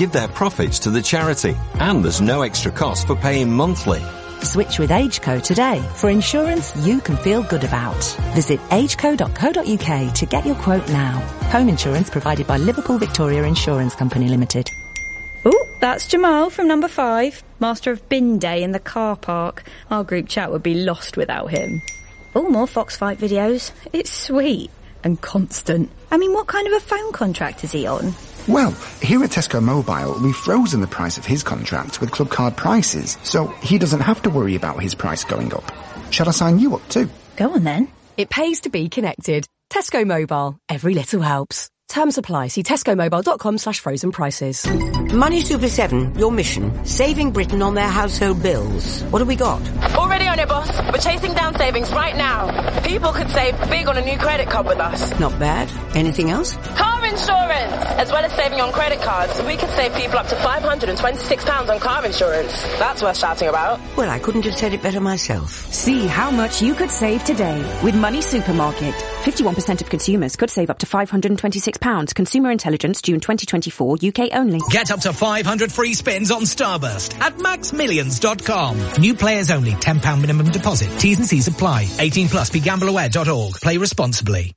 give their profits to the charity. And there's no extra cost for paying monthly. Switch with AgeCo today for insurance you can feel good about. Visit ageco.co.uk to get your quote now. Home insurance provided by Liverpool Victoria Insurance Company Limited. Oh, that's Jamal from number 5, master of bin day in the car park. Our group chat would be lost without him. Oh, more Foxfight videos. It's sweet and constant. I mean, what kind of a phone contract is he on? Well, here at Tesco Mobile, we've frozen the price of his contract with club card prices, so he doesn't have to worry about his price going up. Shall I sign you up too? Go on then. It pays to be connected. Tesco Mobile. Every little helps. Terms apply. See tescomobile.com/frozen prices. Money Super 7, your mission, saving Britain on their household bills. What have we got? Already on it, boss. We're chasing down savings right now. People could save big on a new credit card with us. Not bad. Anything else? Car insurance! As well as saving on credit cards, we could save people up to £526 on car insurance. That's worth shouting about. Well, I couldn't have said it better myself. See how much you could save today with Money Supermarket. 51% of consumers could save up to £526. Consumer Intelligence, June 2024, UK only. Get up to 500 free spins on Starburst at maxmillions.com. New players only, £10 minimum deposit. T's and C's apply. 18 plus, begambleaware.org. Play responsibly.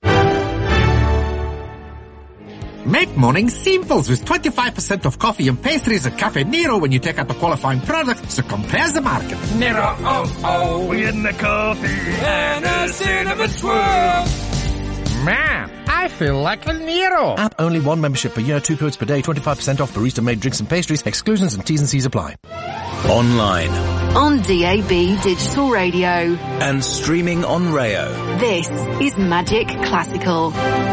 Make morning simples with 25% off coffee and pastries at Cafe Nero when you take out the qualifying product, so compare the market. Nero, oh, we in the coffee and a cinnamon swirl. Man, I feel like a Nero. App only, 1 membership per year, 2 codes per day, 25% off barista-made drinks and pastries. Exclusions and T's and C's apply. Online. On DAB Digital Radio. And streaming on Rayo. This is Magic Classical.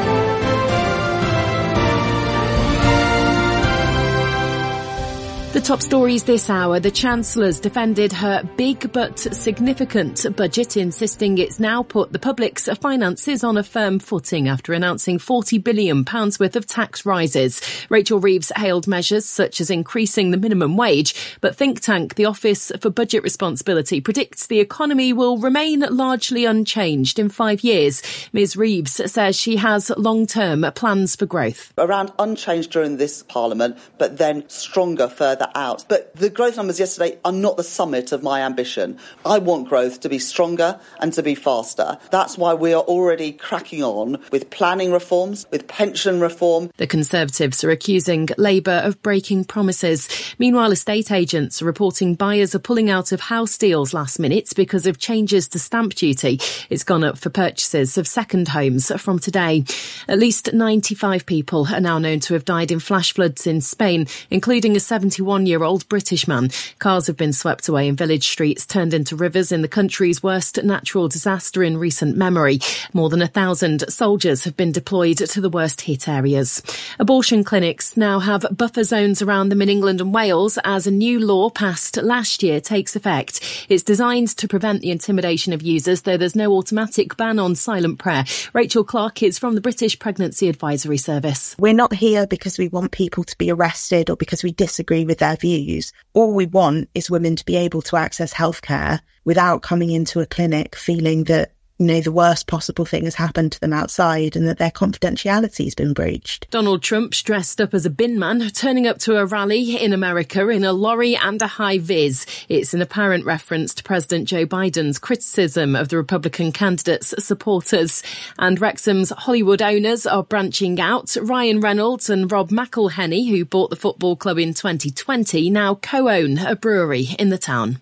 The top stories this hour. The Chancellor's defended her big but significant budget, insisting it's now put the public's finances on a firm footing after announcing £40 billion worth of tax rises. Rachel Reeves hailed measures such as increasing the minimum wage, but think tank the Office for Budget Responsibility predicts the economy will remain largely unchanged in 5 years. Ms Reeves says she has long-term plans for growth. Around unchanged during this Parliament, but then stronger further out. But the growth numbers yesterday are not the summit of my ambition. I want growth to be stronger and to be faster. That's why we are already cracking on with planning reforms, with pension reform. The Conservatives are accusing Labour of breaking promises. Meanwhile, estate agents are reporting buyers are pulling out of house deals last minute because of changes to stamp duty. It's gone up for purchases of second homes from today. At least 95 people are now known to have died in flash floods in Spain, including a 71-year-old British man. Cars have been swept away and village streets turned into rivers in the country's worst natural disaster in recent memory. More than 1,000 soldiers have been deployed to the worst hit areas. Abortion clinics now have buffer zones around them in England and Wales as a new law passed last year takes effect. It's designed to prevent the intimidation of users, though there's no automatic ban on silent prayer. Rachel Clark is from the British Pregnancy Advisory Service. We're not here because we want people to be arrested or because we disagree with their views. All we want is women to be able to access healthcare without coming into a clinic feeling that, you know, the worst possible thing has happened to them outside and that their confidentiality has been breached. Donald Trump's dressed up as a bin man, turning up to a rally in America in a lorry and a high-vis. It's an apparent reference to President Joe Biden's criticism of the Republican candidate's supporters. And Wrexham's Hollywood owners are branching out. Ryan Reynolds and Rob McElhenney, who bought the football club in 2020, now co-own a brewery in the town.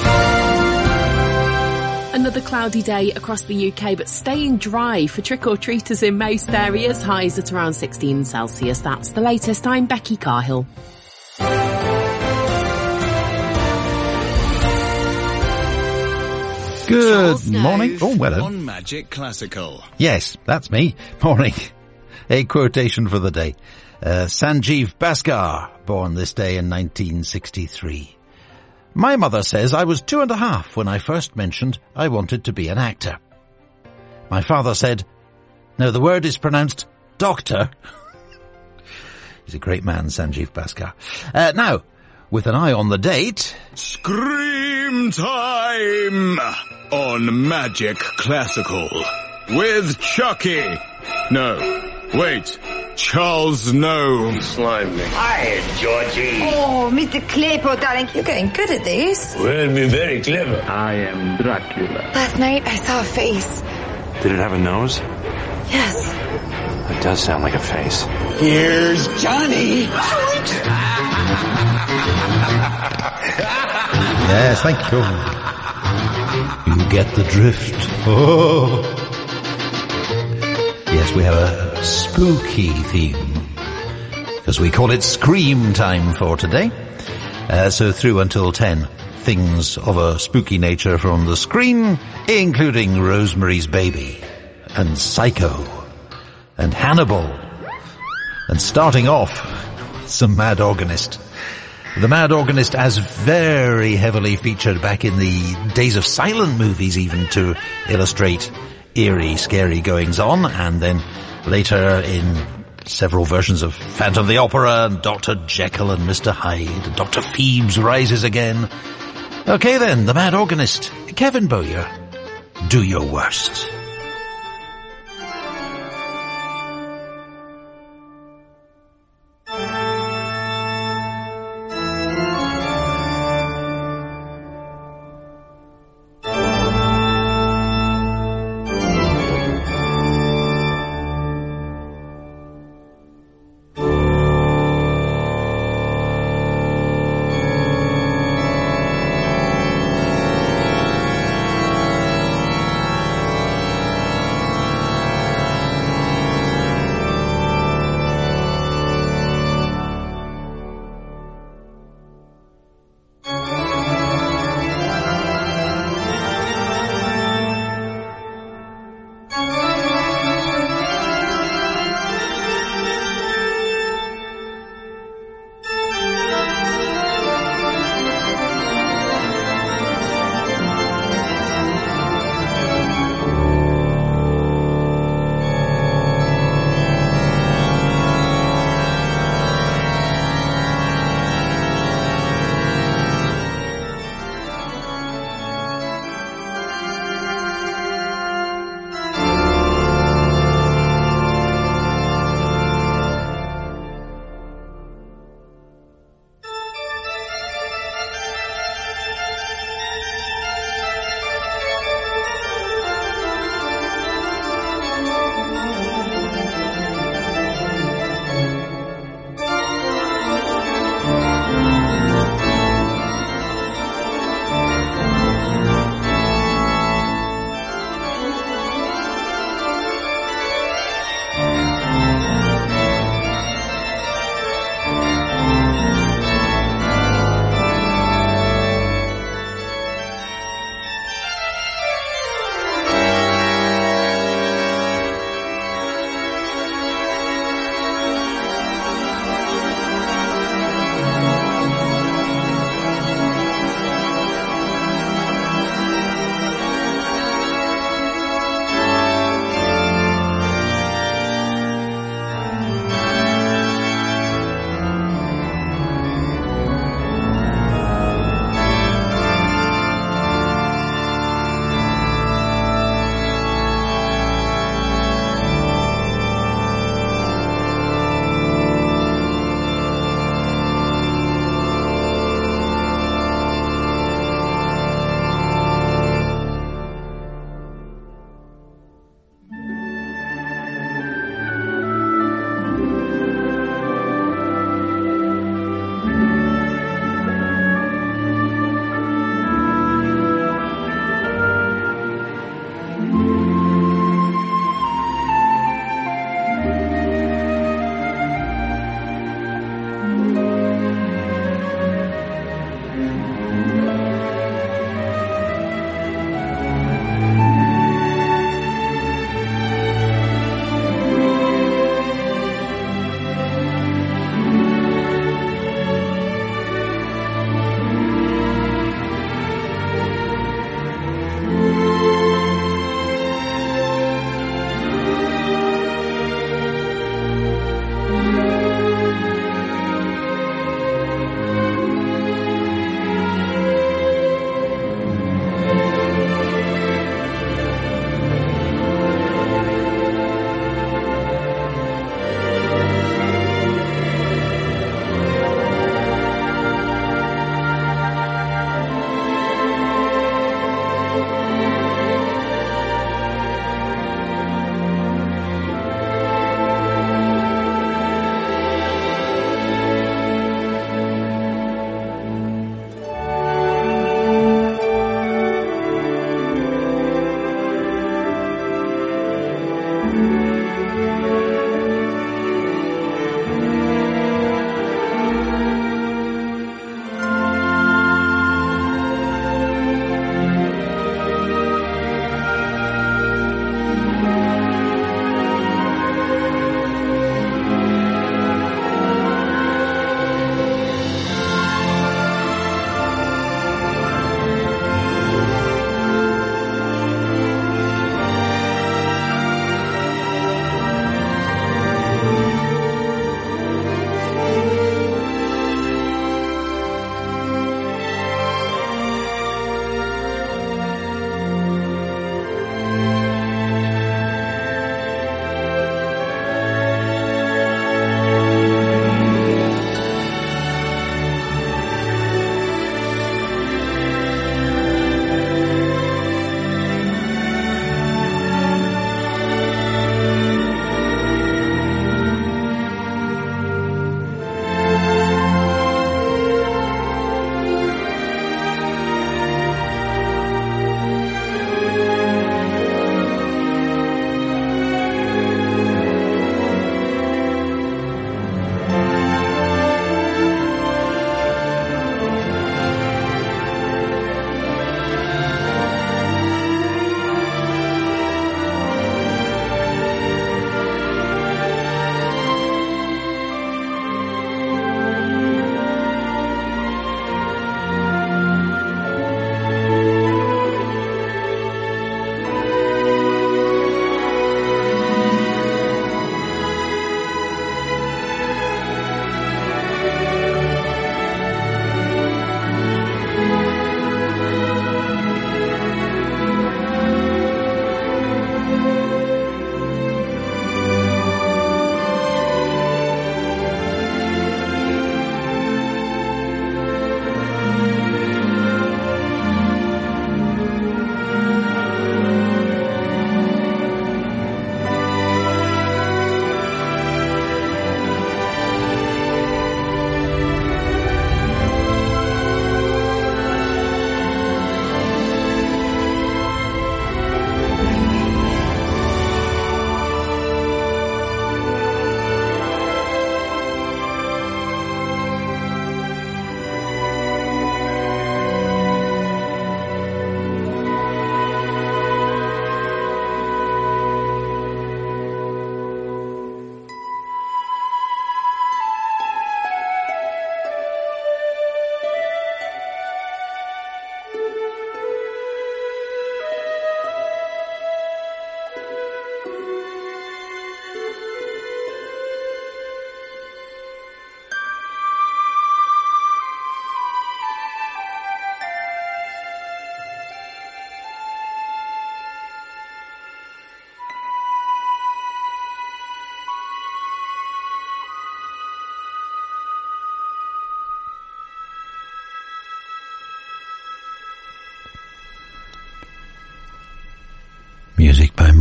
Another cloudy day across the UK, but staying dry for trick-or-treaters in most areas. Highs at around 16 Celsius. That's the latest. I'm Becky Carhill. Good morning. Oh, well. On Magic Classical. Yes, that's me. Morning. A quotation for the day. Sanjeev Bhaskar, born this day in 1963. My mother says I was 2.5 when I first mentioned I wanted to be an actor. My father said, no, the word is pronounced doctor. He's a great man, Sanjeev Bhaskar. Now, with an eye on the date... Scream time on Magic Classical with Chucky. No, wait, Charles, no. You slimed me. Hi, Georgie. Oh, Mr. Claypole, darling, you're getting good at these. Well, be very clever. I am Dracula. Last night I saw a face. Did it have a nose? Yes. It does sound like a face. Here's Johnny. Yes, thank you. You get the drift. Oh. Yes, we have a spooky theme, because we call it Scream Time for today. So through until 10, things of a spooky nature from the screen, including Rosemary's Baby, and Psycho, and Hannibal, and starting off, some Mad Organist. The Mad Organist, as very heavily featured back in the days of silent movies, even to illustrate eerie, scary goings-on, and then later in several versions of Phantom of the Opera, and Dr. Jekyll and Mr. Hyde, and Dr. Phoebes rises again. Okay then, the Mad Organist, Kevin Bowyer, do your worst.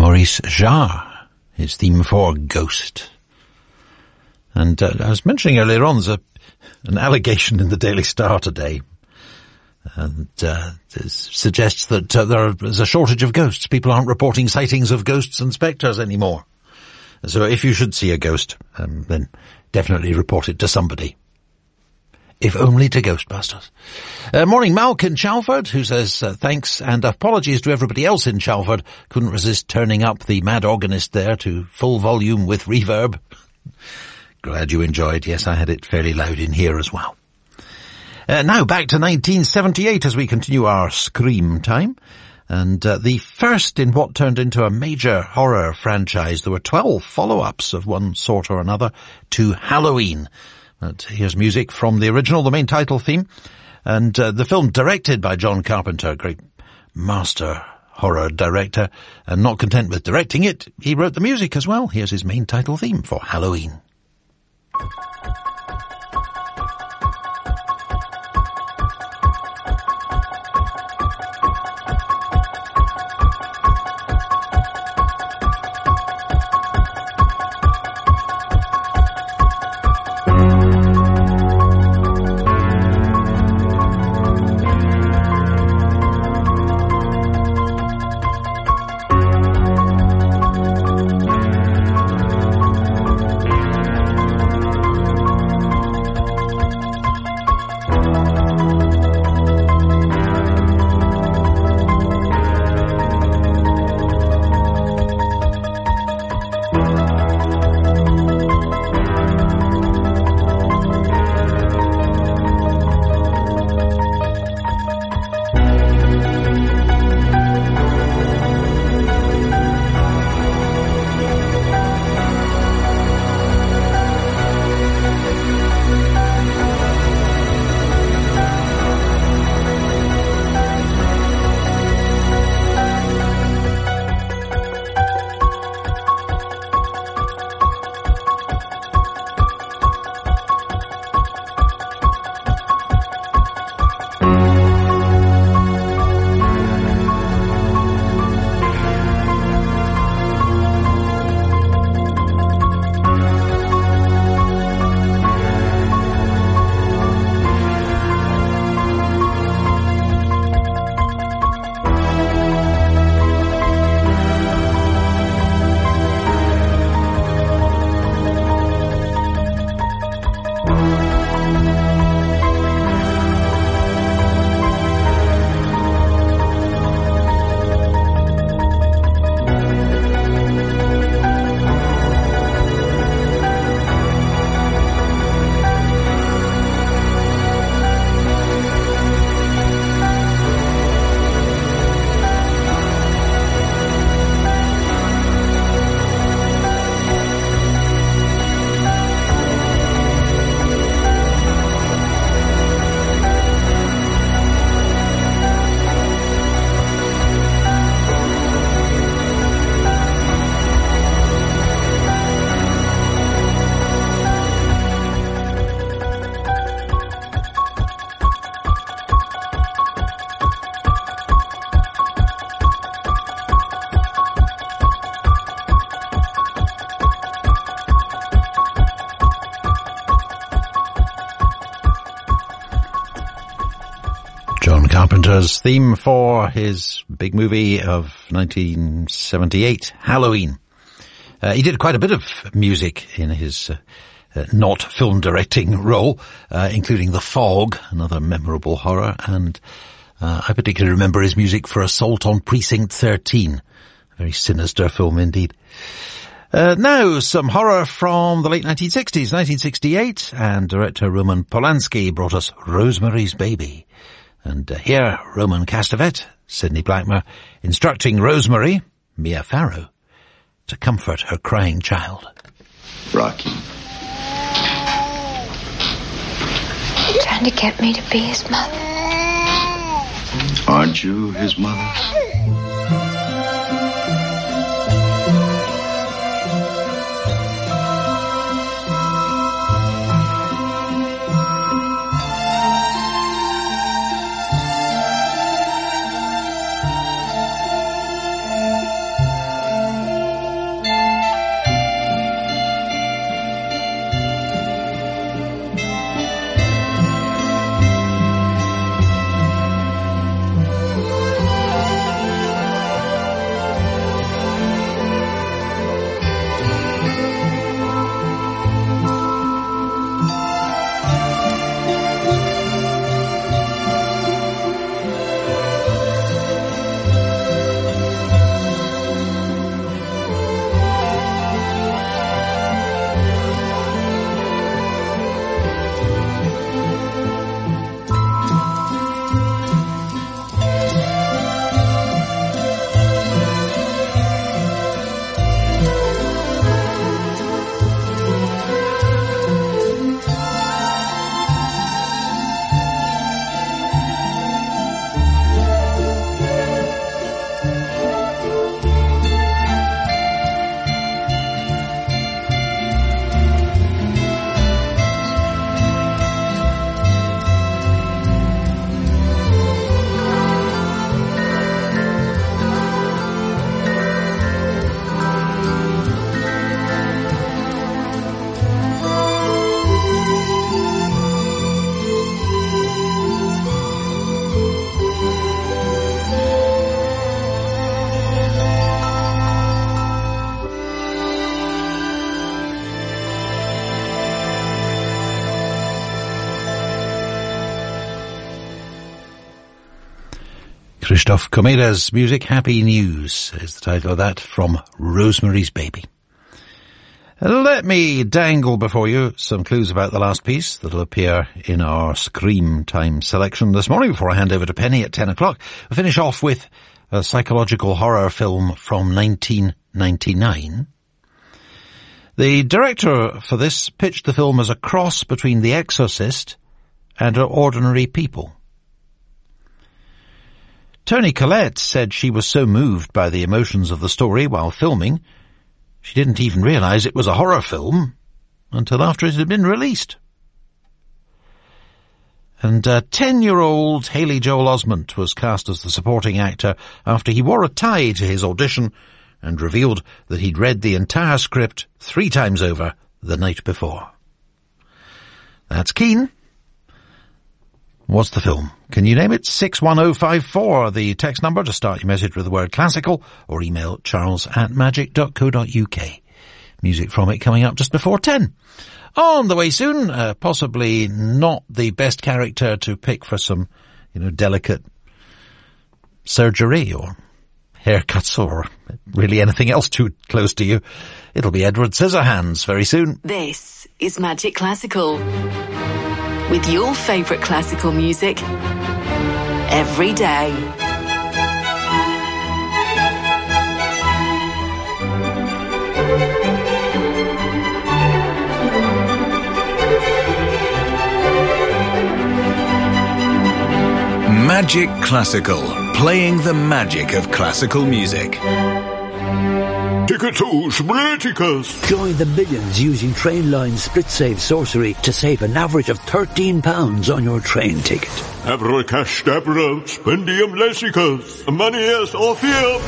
Maurice Jarre, his theme for Ghost. And I was mentioning earlier on, there's an allegation in the Daily Star today, and it suggests that there's a shortage of ghosts. People aren't reporting sightings of ghosts and spectres anymore. So if you should see a ghost, then definitely report it to somebody. If only to Ghostbusters. Morning, Malk in Chalford, who says, thanks and apologies to everybody else in Chalford. Couldn't resist turning up the mad organist there to full volume with reverb. Glad you enjoyed. Yes, I had it fairly loud in here as well. Now back to 1978 as we continue our Scream time. And the first in what turned into a major horror franchise. There were 12 follow-ups of one sort or another to Halloween. But here's music from the original, the main title theme, and the film directed by John Carpenter, great master horror director, and not content with directing it, he wrote the music as well. Here's his main title theme for Halloween. Carpenter's theme for his big movie of 1978, Halloween. He did quite a bit of music in his not film directing role, including The Fog, another memorable horror, and I particularly remember his music for Assault on Precinct 13, a very sinister film indeed. Now, some horror from the late 1960s, 1968, and director Roman Polanski brought us Rosemary's Baby. And here, Roman Castevet, Sidney Blackmer, instructing Rosemary, Mia Farrow, to comfort her crying child. Rocky. You're trying to get me to be his mother. Aren't you his mother? Christoph Komeda's music, Happy News, is the title of that, from Rosemary's Baby. Let me dangle before you some clues about the last piece that'll appear in our Scream Time selection this morning before I hand over to Penny at 10 o'clock. We'll finish off with a psychological horror film from 1999. The director for this pitched the film as a cross between The Exorcist and Ordinary People. Toni Collette said she was so moved by the emotions of the story while filming, she didn't even realise it was a horror film until after it had been released. And 10-year-old Haley Joel Osment was cast as the supporting actor after he wore a tie to his audition and revealed that he'd read the entire script 3 times over the night before. That's keen. What's the film? Can you name it? 61054, the text number to start your message with the word classical, or email charles@magic.co.uk. Music from it coming up just before 10. On the way soon, possibly not the best character to pick for some, delicate surgery or haircuts or really anything else too close to you. It'll be Edward Scissorhands very soon. This is Magic Classical. With your favourite classical music every day. Magic Classical, playing the magic of classical music. Ticketos, Spliticus. Join the millions using Trainline Split Save Sorcery to save an average of £13 on your train ticket. Abracadabra, Spendium Lessicus, Manias Orpheum.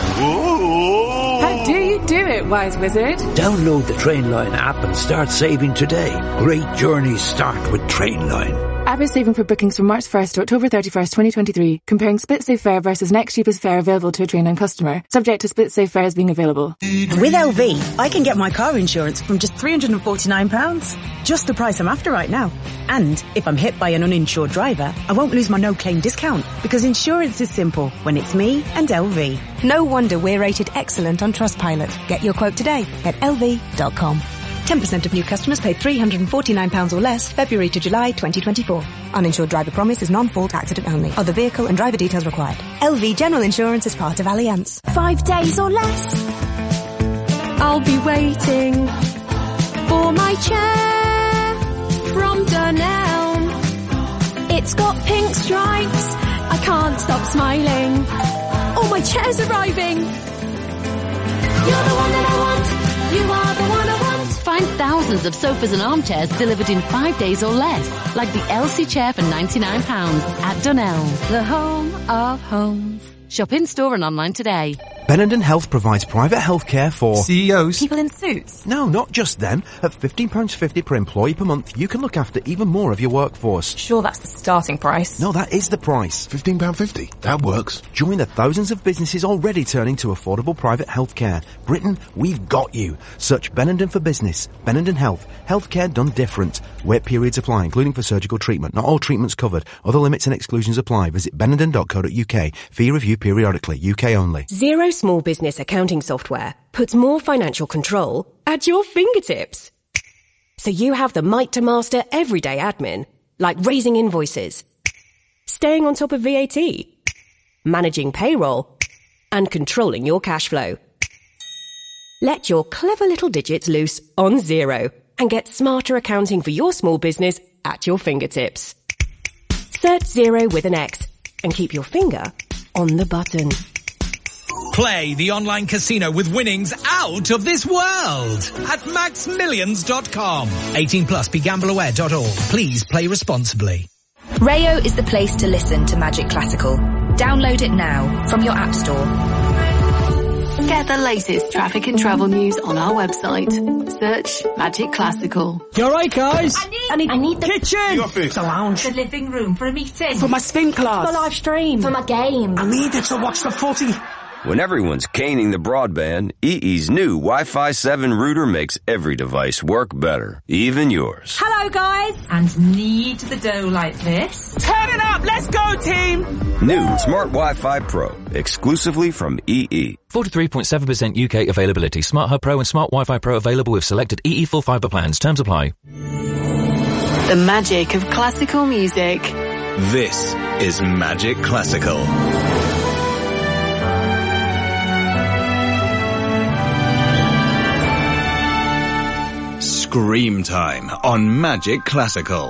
How do you do it, Wise Wizard? Download the Trainline app and start saving today. Great journeys start with Trainline. App is saving for bookings from March 1st to October 31st, 2023, comparing split save fare versus next cheapest fare available to a Trainline customer, subject to split save fares being available. With LV, I can get my car insurance from just £349. Just the price I'm after right now. And if I'm hit by an uninsured driver, I won't lose my no-claim discount, because insurance is simple when it's me and LV. No wonder we're rated excellent on Trustpilot. Get your quote today at lv.com. 10% of new customers paid £349 or less February to July 2024. Uninsured driver promise is non-fault accident only. Other vehicle and driver details required. LV General Insurance is part of Allianz. 5 days or less. I'll be waiting for my chair from Dunelm. It's got pink stripes. I can't stop smiling. Oh, my chair's arriving. You're the one that I want. You are the one I want. Find thousands of sofas and armchairs delivered in 5 days or less, like the Elsie chair for £99 at Dunelm, the home of homes. Shop in store and online today. Benenden Health provides private healthcare for CEOs. People in suits. No, not just them. At £15.50 per employee per month, you can look after even more of your workforce. Sure, that's the starting price. No, that is the price. £15.50. That works. Join the thousands of businesses already turning to affordable private healthcare. Britain, we've got you. Search Benenden for business. Benenden Health. Healthcare done different. Wait periods apply, including for surgical treatment. Not all treatments covered. Other limits and exclusions apply. Visit benenden.co.uk. Fee review periodically. UK only. Xero Small Business Accounting Software puts more financial control at your fingertips. So you have the might to master everyday admin, like raising invoices, staying on top of VAT, managing payroll, and controlling your cash flow. Let your clever little digits loose on Xero and get smarter accounting for your small business at your fingertips. Search Xero with an X and keep your finger on the button. Play the online casino with winnings out of this world at maxmillions.com. 18 plus, begambleaware.org. Please play responsibly. Rayo is the place to listen to Magic Classical. Download it now from your app store. Get the latest traffic and travel news on our website. Search Magic Classical. You alright, guys? I need the kitchen! The office. The lounge. The living room for a meeting. For my spin class. For my live stream. For my game. I need it to watch the footy. When everyone's caning the broadband, EE's new Wi-Fi 7 router makes every device work better, even yours. Hello, guys. And knead the dough like this. Turn it up. Let's go, team. New Smart Wi-Fi Pro, exclusively from EE. 43.7% UK availability. Smart Hub Pro and Smart Wi-Fi Pro available with selected EE full fibre plans. Terms apply. The magic of classical music. This is Magic Classical. Scream Time on Magic Classical.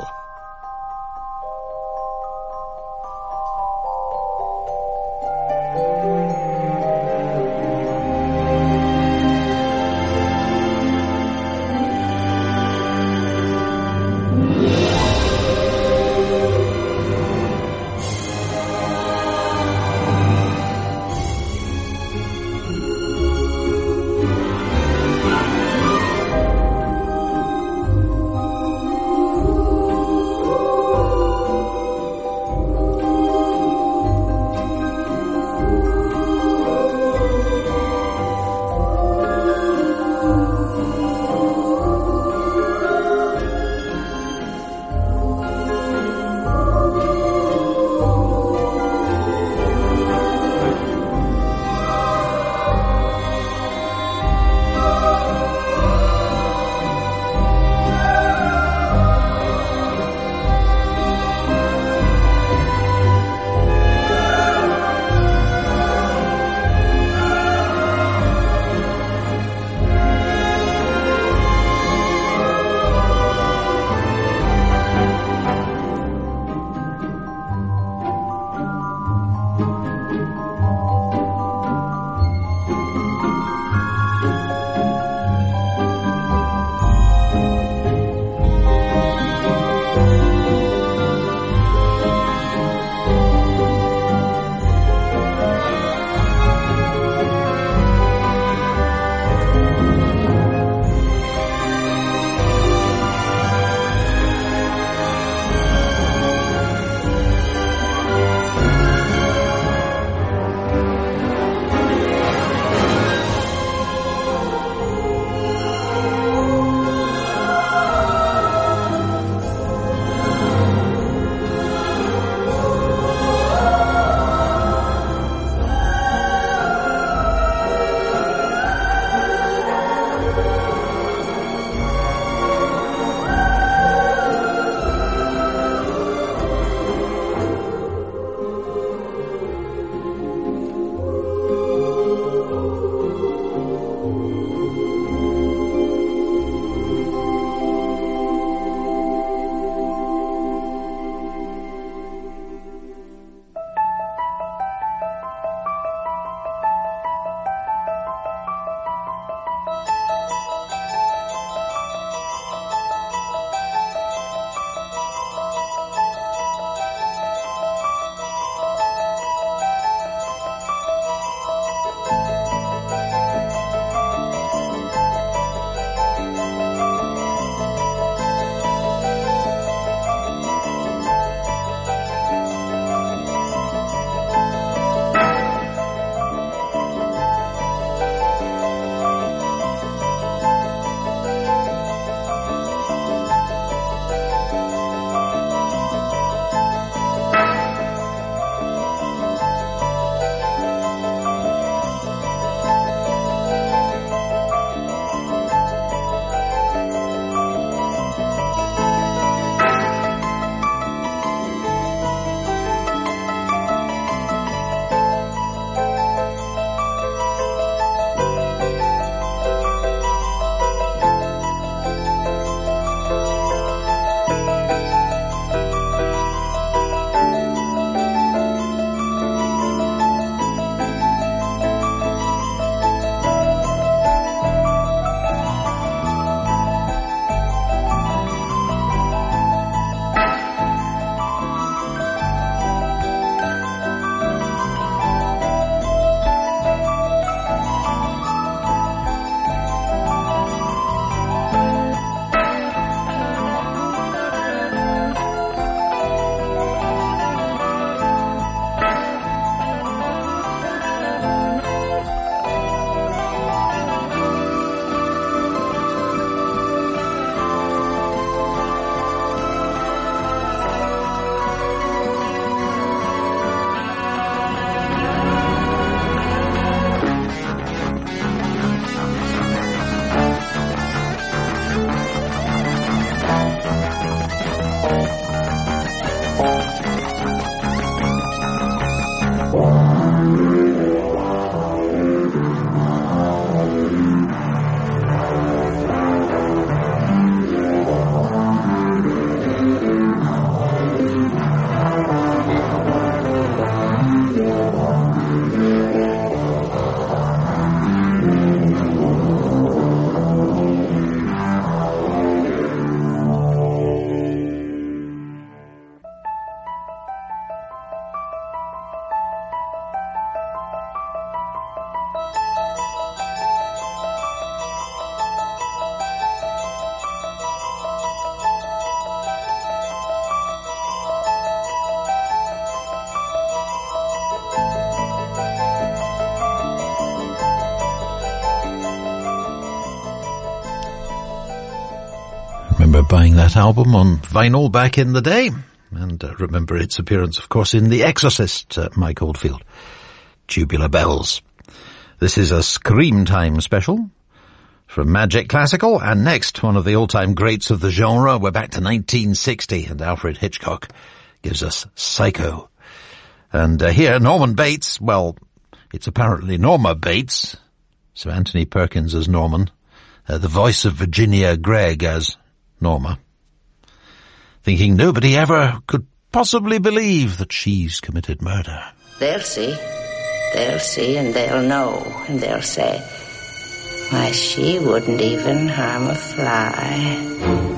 buying that album on vinyl back in the day. And remember its appearance, of course, in The Exorcist, Mike Oldfield. Tubular Bells. This is a Scream Time special from Magic Classical, and next, one of the all-time greats of the genre. We're back to 1960, and Alfred Hitchcock gives us Psycho. And here, Norman Bates, well, it's apparently Norma Bates, so Anthony Perkins as Norman, the voice of Virginia Gregg as Norma, thinking nobody ever could possibly believe that she's committed murder. They'll see, and they'll know, and they'll say, why, she wouldn't even harm a fly.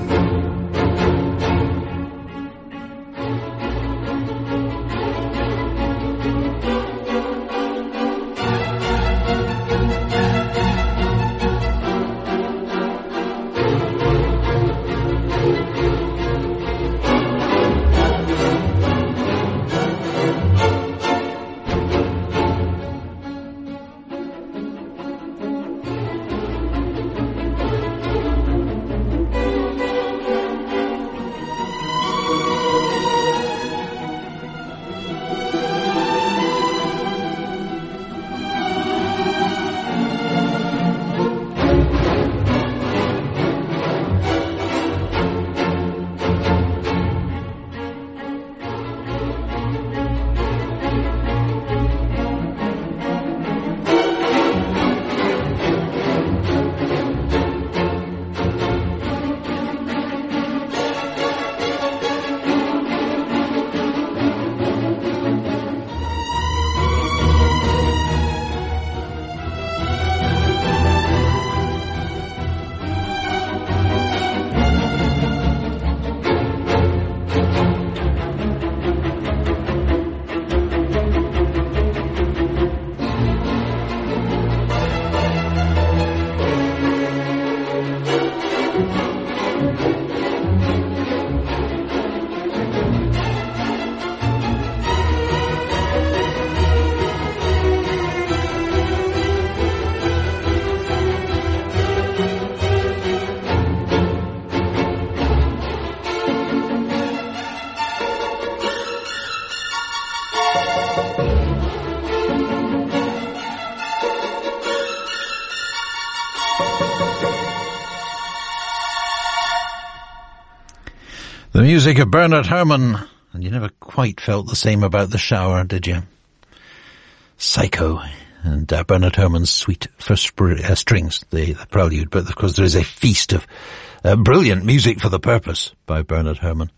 The music of Bernard Herrmann, and you never quite felt the same about The Shower, did you? Psycho, and Bernard Herrmann's Suite for Strings, the prelude, but of course there is a feast of brilliant music for the purpose by Bernard Herrmann.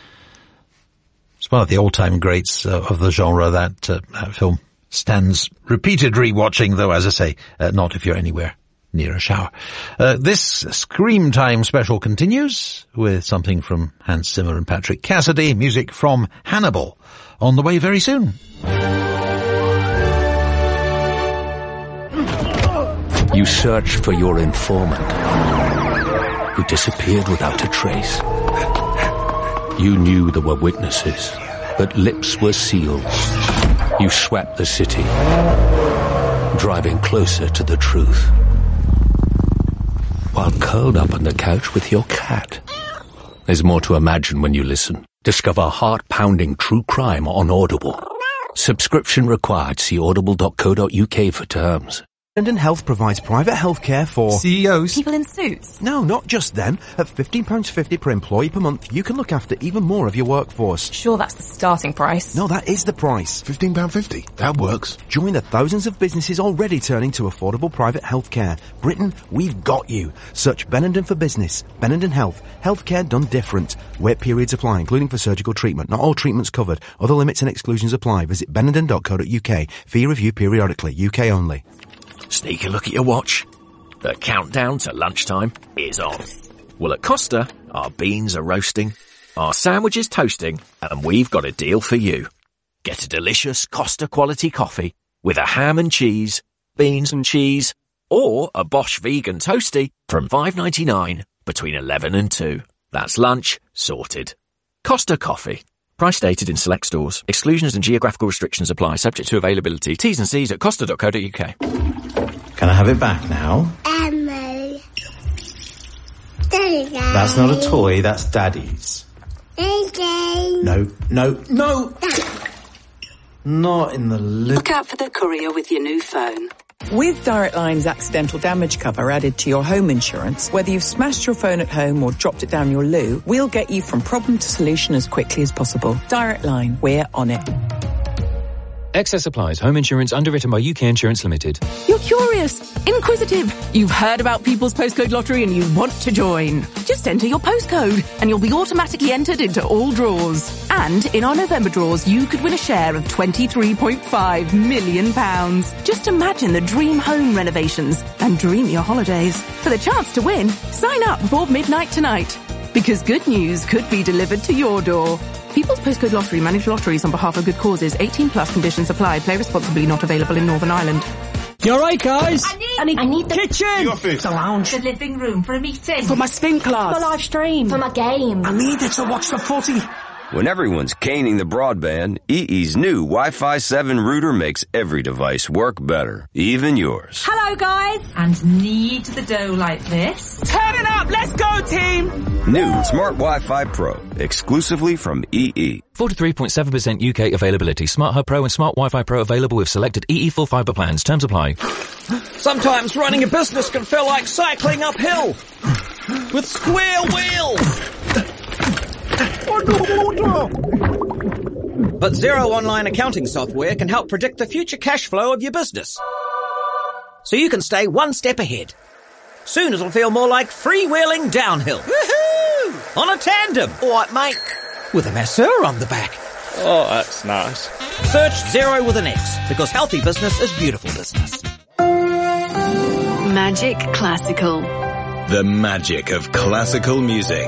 It's one of the all-time greats of the genre. That film stands repeated rewatching, though, as I say, not if you're anywhere near a shower. This Scream Time special continues with something from Hans Zimmer and Patrick Cassidy, music from Hannibal, on the way very soon. You search for your informant, who disappeared without a trace. You knew there were witnesses, but lips were sealed. You swept the city, driving closer to the truth, while curled up on the couch with your cat. There's more to imagine when you listen. Discover heart-pounding true crime on Audible. Subscription required. See audible.co.uk for terms. Bennenden Health provides private healthcare for CEOs. People in suits. No, not just them. At £15.50 per employee per month, you can look after even more of your workforce. Sure, that's the starting price. No, that is the price. £15.50. That works. Join the thousands of businesses already turning to affordable private healthcare. Britain, we've got you. Search Bennenden for Business. Bennenden Health. Healthcare done different. Wait periods apply, including for surgical treatment. Not all treatments covered. Other limits and exclusions apply. Visit bennenden.co.uk. Fee review periodically. UK only. Sneak a look at your watch. The countdown to lunchtime is on. Well, at Costa, our beans are roasting, our sandwiches toasting, and we've got a deal for you. Get a delicious Costa quality coffee with a ham and cheese, beans and cheese, or a Bosch vegan toasty from $5.99 between 11 and 2. That's lunch sorted. Costa Coffee. Price stated in select stores. Exclusions and geographical restrictions apply, subject to availability. T's and C's at costa.co.uk. Can I have it back now? Emily. Daddy, That's not a toy, that's Daddy's. No. Not in the Look out for the courier with your new phone. With Direct Line's accidental damage cover added to your home insurance, whether you've smashed your phone at home or dropped it down your loo, we'll get you from problem to solution as quickly as possible. Direct Line, we're on it. Excess applies. Home insurance underwritten by UK Insurance Limited. You're curious, inquisitive. You've heard about People's Postcode Lottery and you want to join. Just enter your postcode and you'll be automatically entered into all draws. And in our November draws, you could win a share of £23.5 million. Just imagine the dream home renovations and dream your holidays. For the chance to win, sign up before midnight tonight. Because good news could be delivered to your door. People's Postcode Lottery manage lotteries on behalf of good causes. 18 plus conditions apply. Play responsibly. Not available in Northern Ireland. You alright, guys? I need the kitchen. The office. The lounge. The living room for a meeting. For my spin class. For my live stream. For my game. I need it to watch the footy. When everyone's caning the broadband, EE's new Wi-Fi 7 router makes every device work better, even yours. Hello, guys. And need the dough like this. Turn it up. Let's go, team. New Smart Wi-Fi Pro, exclusively from EE. 43.7% UK availability. Smart Hub Pro and Smart Wi-Fi Pro available with selected EE full fibre plans. Terms apply. Sometimes running a business can feel like cycling uphill with square wheels. But Xero online accounting software can help predict the future cash flow of your business, so you can stay one step ahead. Soon it'll feel more like freewheeling downhill. Woohoo! On a tandem. All right, mate. With a masseur on the back. Oh, that's nice. Search Xero with an X, because healthy business is beautiful business. Magic Classical. The magic of classical music.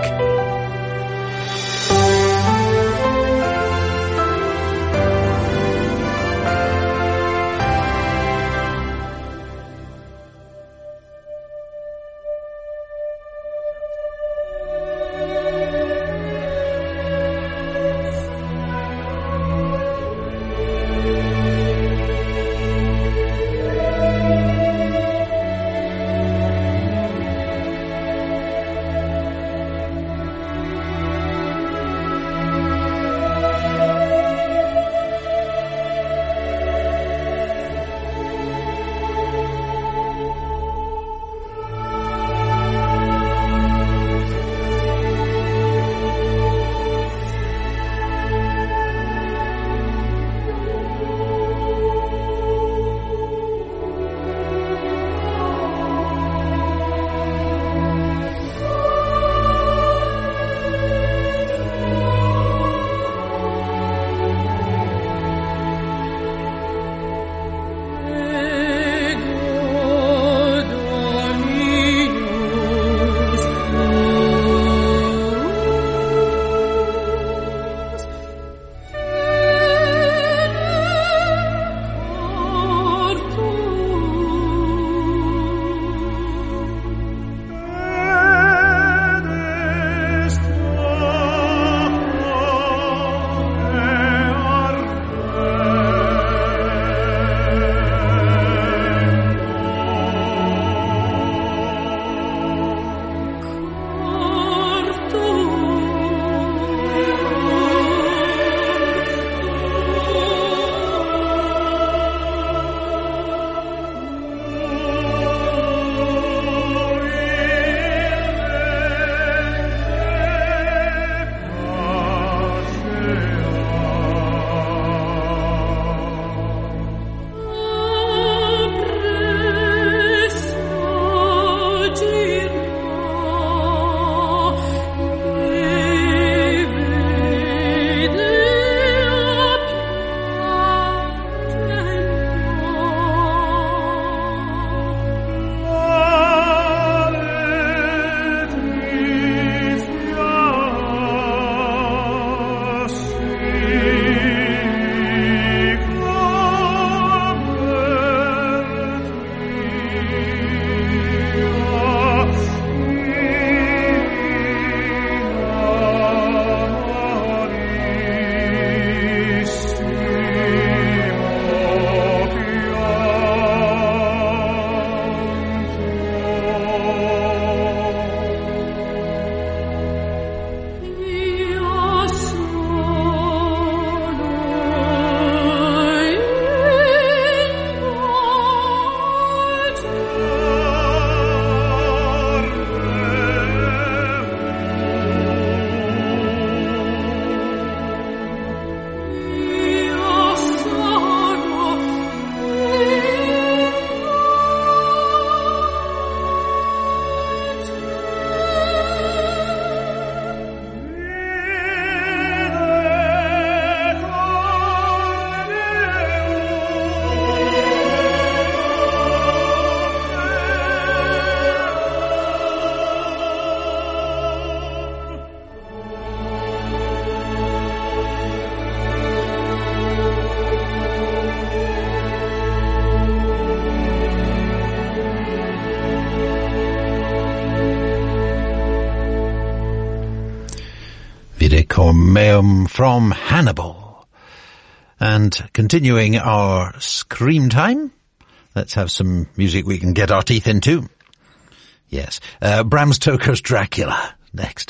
Meum from Hannibal. And continuing our Scream time, let's have some music we can get our teeth into. Yes, Bram Stoker's Dracula, next.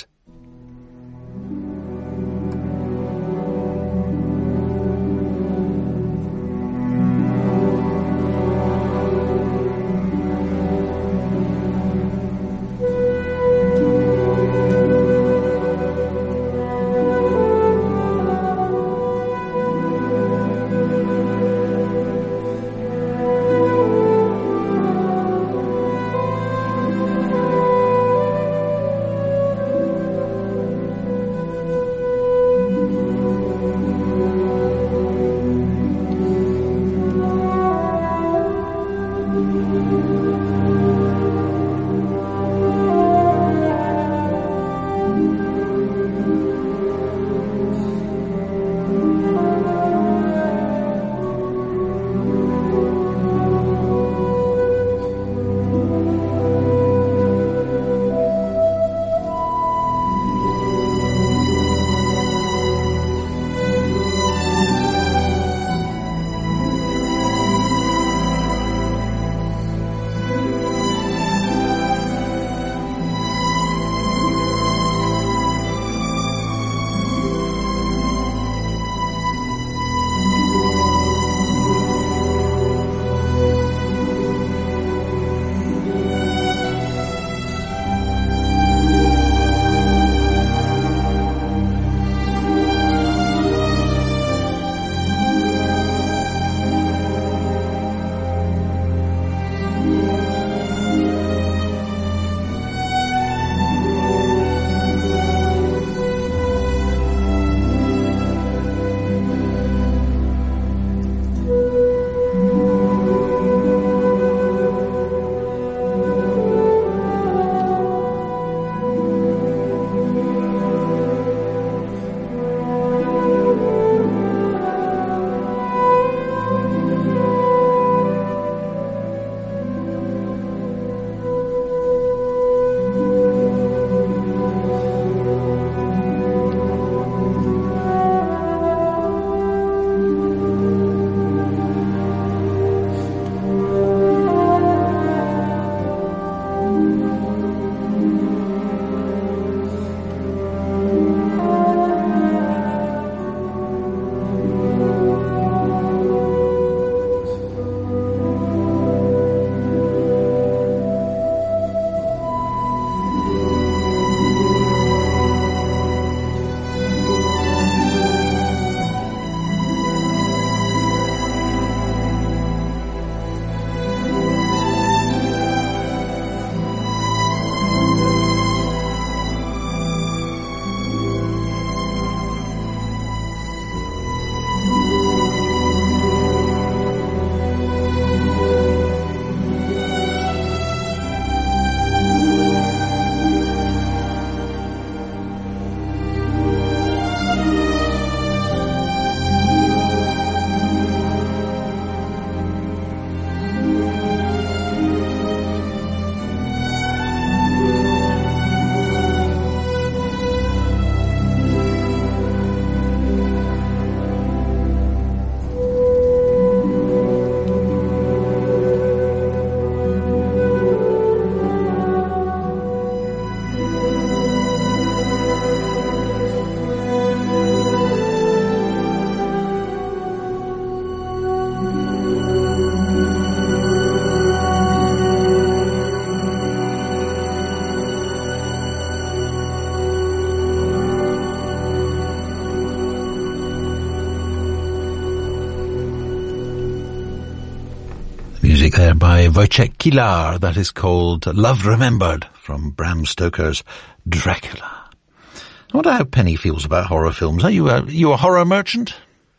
Music there by Wojciech Kilar. That is called Love Remembered from Bram Stoker's Dracula. I wonder how Penny feels about horror films. Are you a horror merchant?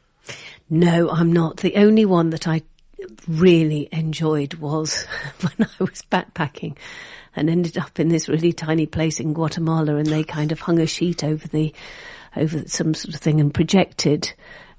No, I'm not. The only one that I really enjoyed was when I was backpacking and ended up in this really tiny place in Guatemala, and they kind of hung a sheet over some sort of thing and projected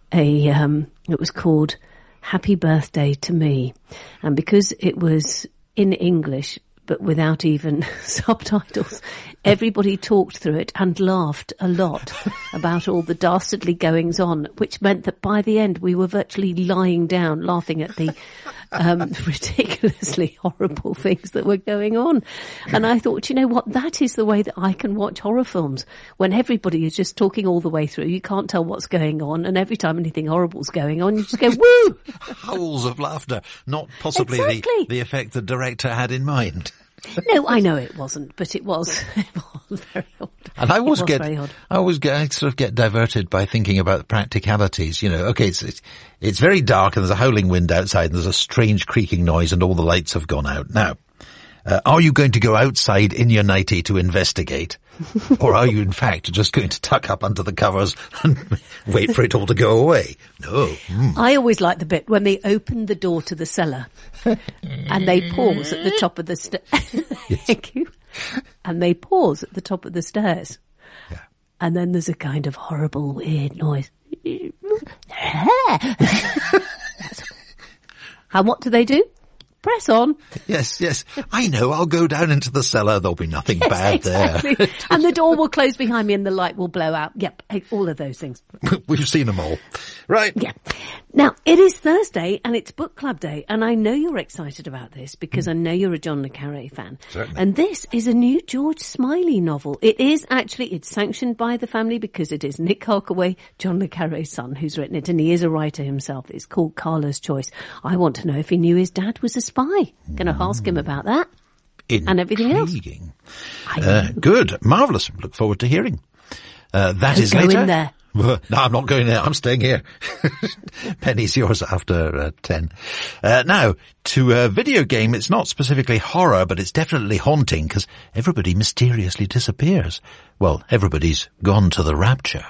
it was called Happy Birthday to Me. And because it was in English, but without even subtitles. Everybody talked through it and laughed a lot about all the dastardly goings on, which meant that by the end we were virtually lying down laughing at the ridiculously horrible things that were going on. And I thought, you know what, that is the way that I can watch horror films, when everybody is just talking all the way through. You can't tell what's going on, and every time anything horrible's going on, you just go, woo! Howls of laughter, not possibly the effect the director had in mind. No, I know it wasn't, but it was. It was very odd. And I always sort of get diverted by thinking about the practicalities. You know, okay, it's very dark and there's a howling wind outside and there's a strange creaking noise and all the lights have gone out. Now, are you going to go outside in your nightie to investigate? Or are you in fact just going to tuck up under the covers and wait for it all to go away? No. I always like the bit when they open the door to the cellar and they pause at the top of the stairs. Thank you. And they pause at the top of the stairs. Yeah. And then there's a kind of horrible, weird noise. And what do? Press on. Yes. I know, I'll go down into the cellar. There'll be nothing bad there. And the door will close behind me and the light will blow out. Yep, all of those things. We've seen them all. Right. Yeah. Now, it is Thursday and it's book club day. And I know you're excited about this because I know you're a John le Carré fan. Certainly. And this is a new George Smiley novel. It's sanctioned by the family because it is Nick Harkaway, John le Carré's son, who's written it. And he is a writer himself. It's called Carla's Choice. I want to know if he knew his dad was a spy. Going to ask him about that. And everything else. Good. Marvellous. Look forward to hearing. That is later. Go in there. No, I'm not going there. I'm staying here. Penny's yours after 10. Now, to a video game, it's not specifically horror, but it's definitely haunting because everybody mysteriously disappears. Well, everybody's gone to the rapture.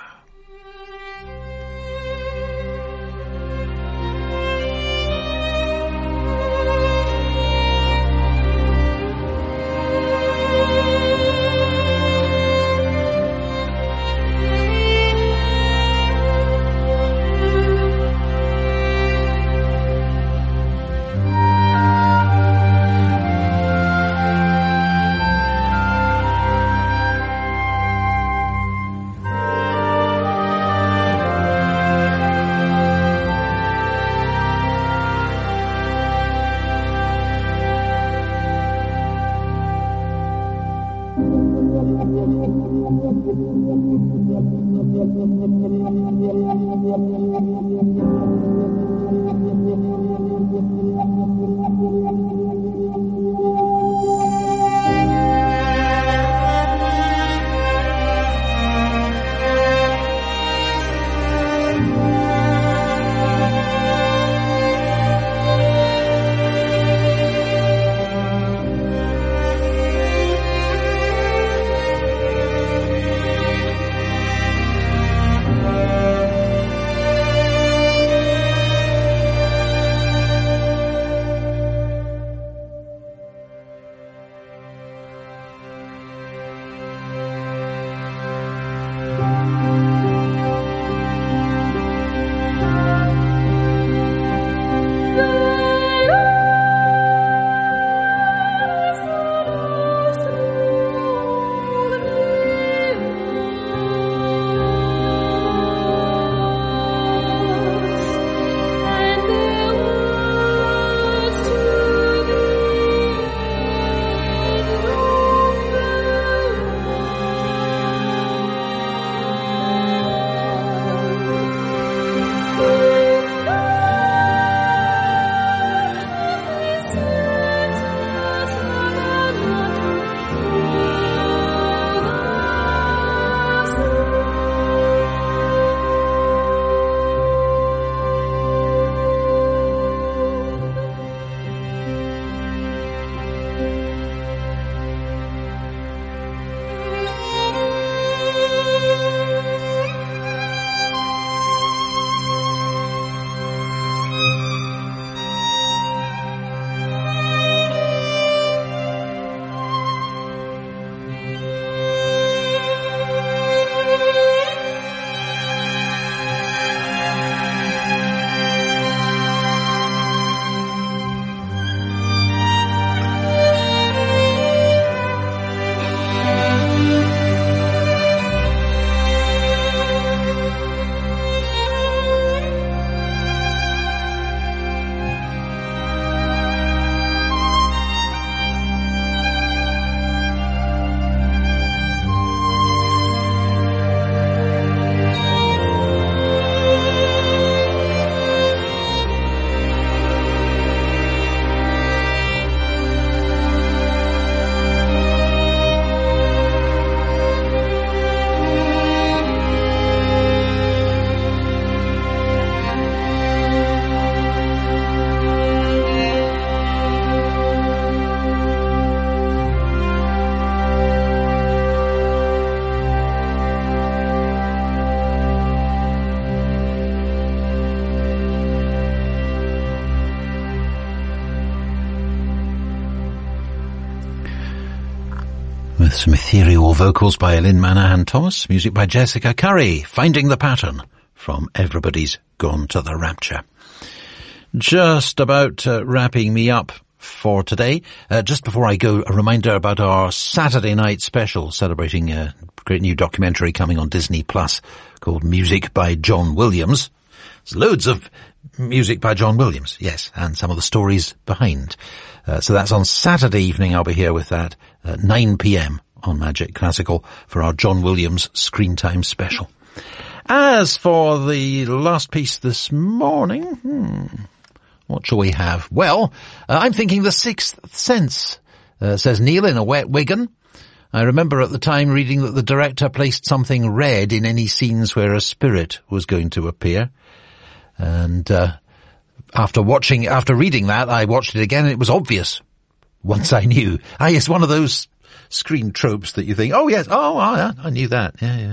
Some ethereal vocals by Lynn Manahan Thomas, music by Jessica Curry, Finding the Pattern from Everybody's Gone to the Rapture. Just about wrapping me up for today. Just before I go, a reminder about our Saturday night special celebrating a great new documentary coming on Disney Plus called Music by John Williams. There's loads of music by John Williams, yes, and some of the stories behind. So that's on Saturday evening. I'll be here with that at 9 p.m. on Magic Classical for our John Williams Screen Time special. As for the last piece this morning, what shall we have? Well, I'm thinking The Sixth Sense, says Neil in a wet Wigan. I remember at the time reading that the director placed something red in any scenes where a spirit was going to appear. And after reading that, I watched it again and it was obvious once I knew. It's one of those screen tropes that you think, oh yes, I knew that. Yeah.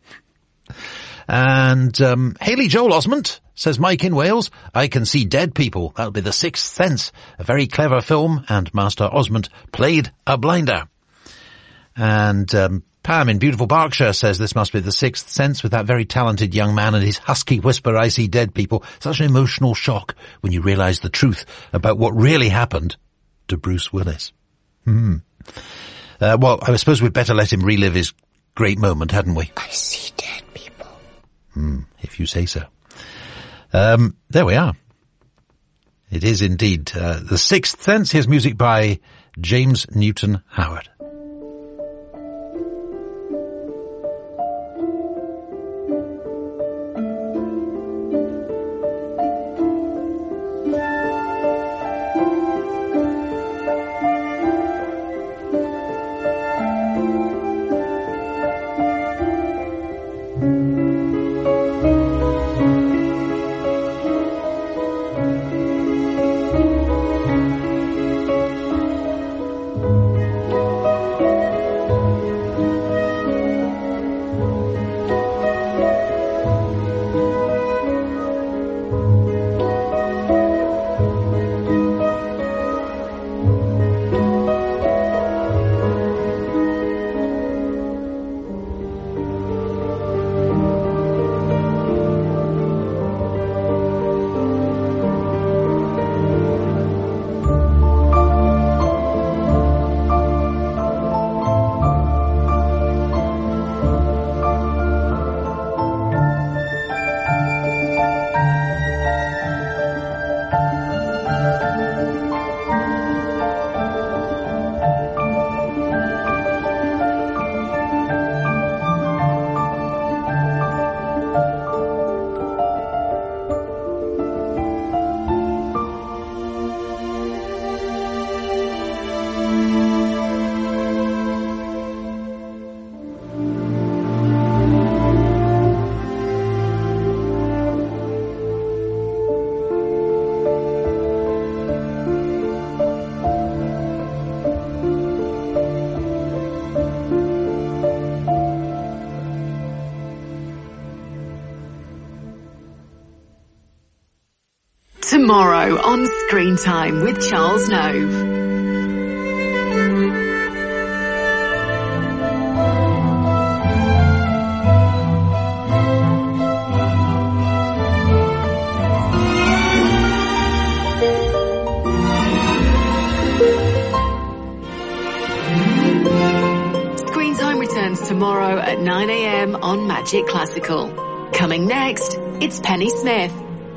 And Haley Joel Osment, says Mike in Wales, I can see dead people. That'll be The Sixth Sense. A very clever film, and Master Osment played a blinder. And Pam in beautiful Berkshire says this must be The Sixth Sense with that very talented young man and his husky whisper, I see dead people. Such an emotional shock when you realise the truth about what really happened to Bruce Willis. Well, I suppose we'd better let him relive his great moment, hadn't we? I see dead people. If you say so. There we are. It is indeed The Sixth Sense. Here's music by James Newton Howard. Tomorrow on Screen Time with Charles Nove. Screen Time returns tomorrow at 9 a.m. on Magic Classical. Coming next, it's Penny Smith.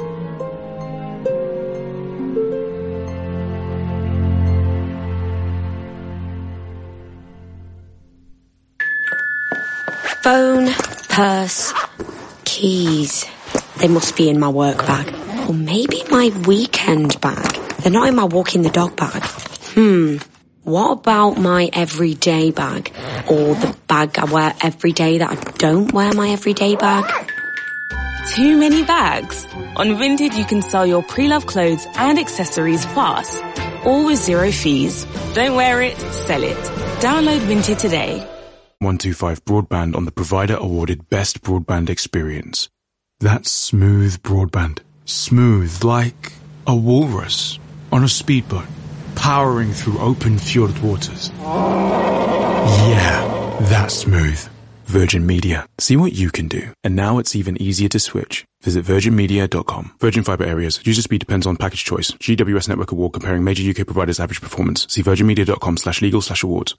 Phone, purse, keys. They must be in my work bag. Or maybe my weekend bag. They're not in my walking the dog bag. What about my everyday bag? Or the bag I wear every day that I don't wear my everyday bag? Too many bags? On Vinted you can sell your pre-loved clothes and accessories fast. All with zero fees. Don't wear it, sell it. Download Vinted today. 125 Broadband on the Provider Awarded Best Broadband Experience. That's smooth broadband. Smooth like a walrus on a speedboat. powering through open fjord waters. Yeah, that's smooth. Virgin Media. See what you can do. And now it's even easier to switch. Visit virginmedia.com. Virgin Fibre Areas. User speed depends on package choice. GWS Network Award comparing major UK providers' average performance. See virginmedia.com/legal/awards.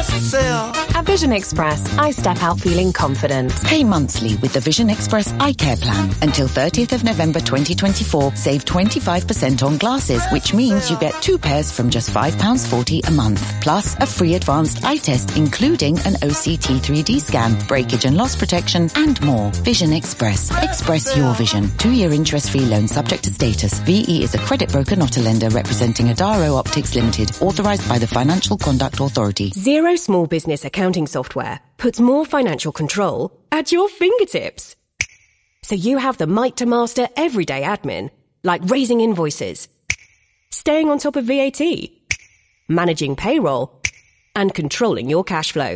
At Vision Express, I step out feeling confident. Pay monthly with the Vision Express Eye Care Plan. Until 30th of November 2024, save 25% on glasses, which means you get 2 pairs from just £5.40 a month. Plus, a free advanced eye test, including an OCT 3D scan, breakage and loss protection, and more. Vision Express. Express your vision. 2-year interest-free loan subject to status. VE is a credit broker, not a lender, representing Adaro Optics Limited, authorised by the Financial Conduct Authority. Xero Small Business Accounting Software puts more financial control at your fingertips. So you have the might to master everyday admin, like raising invoices, staying on top of VAT, managing payroll, and controlling your cash flow.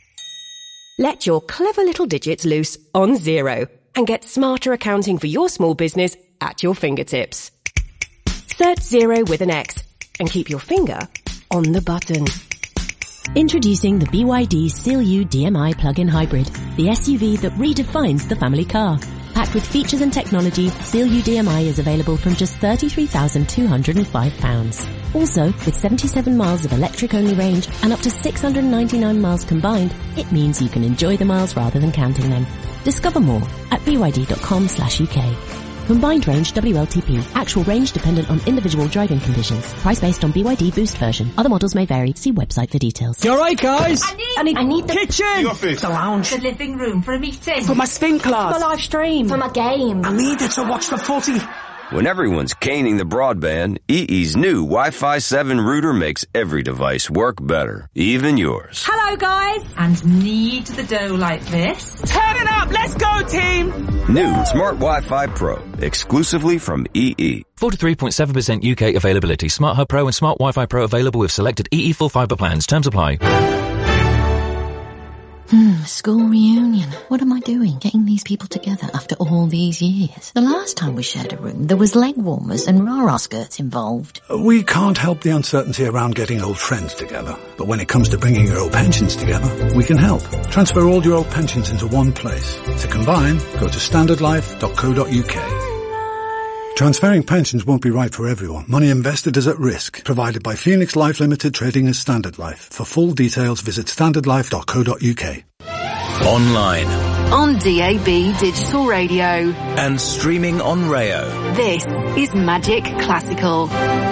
Let your clever little digits loose on Xero and get smarter accounting for your small business at your fingertips. Search Xero with an X and keep your finger on the button. Introducing the BYD Seal U DMI plug-in hybrid, the SUV that redefines the family car. Packed with features and technology, Seal U DMI is available from just £33,205. Also, with 77 miles of electric-only range and up to 699 miles combined, it means you can enjoy the miles rather than counting them. Discover more at byd.com/UK. Combined range WLTP. Actual range dependent on individual driving conditions. Price based on BYD Boost version. Other models may vary. See website for details. You alright, guys? I need the kitchen! The office. The lounge. The living room for a meeting. For my spin class. For live stream. For my game. I needed to watch the footy. When everyone's caning the broadband, EE's new Wi-Fi 7 router makes every device work better, even yours. Hello, guys. And knead the dough like this. Turn it up. Let's go, team. New Smart Wi-Fi Pro, exclusively from EE. 43.7% UK availability. Smart Hub Pro and Smart Wi-Fi Pro available with selected EE full fibre plans. Terms apply. School reunion. What am I doing getting these people together after all these years? The last time we shared a room, there was leg warmers and rah-rah skirts involved. We can't help the uncertainty around getting old friends together. But when it comes to bringing your old pensions together, we can help. Transfer all your old pensions into one place. To combine, go to standardlife.co.uk. Transferring pensions won't be right for everyone. Money invested is at risk. Provided by Phoenix Life Limited, trading as Standard Life. For full details, visit standardlife.co.uk. Online. On DAB Digital Radio. And streaming on Rayo. This is Magic Classical.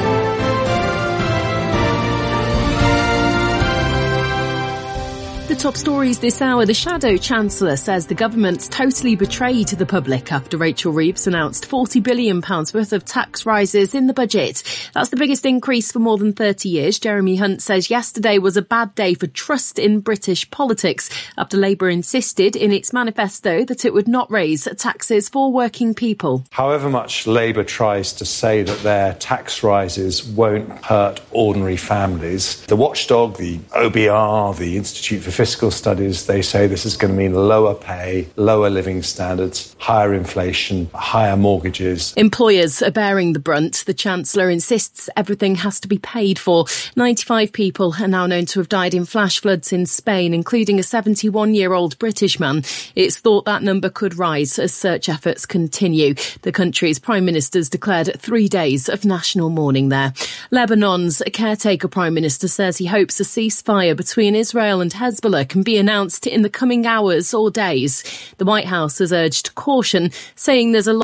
The top stories this hour. The Shadow Chancellor says the government's totally betrayed the public after Rachel Reeves announced £40 billion worth of tax rises in the budget. That's the biggest increase for more than 30 years. Jeremy Hunt says yesterday was a bad day for trust in British politics after Labour insisted in its manifesto that it would not raise taxes for working people. However much Labour tries to say that their tax rises won't hurt ordinary families, the watchdog, the OBR, the Institute for Fiscal Studies, they say this is going to mean lower pay, lower living standards, higher inflation, higher mortgages. Employers are bearing the brunt. The Chancellor insists everything has to be paid for. 95 people are now known to have died in flash floods in Spain, including a 71-year-old British man. It's thought that number could rise as search efforts continue. The country's Prime Minister's declared 3 days of national mourning there. Lebanon's caretaker Prime Minister says he hopes a ceasefire between Israel and Hezbollah can be announced in the coming hours or days. The White House has urged caution, saying there's a lot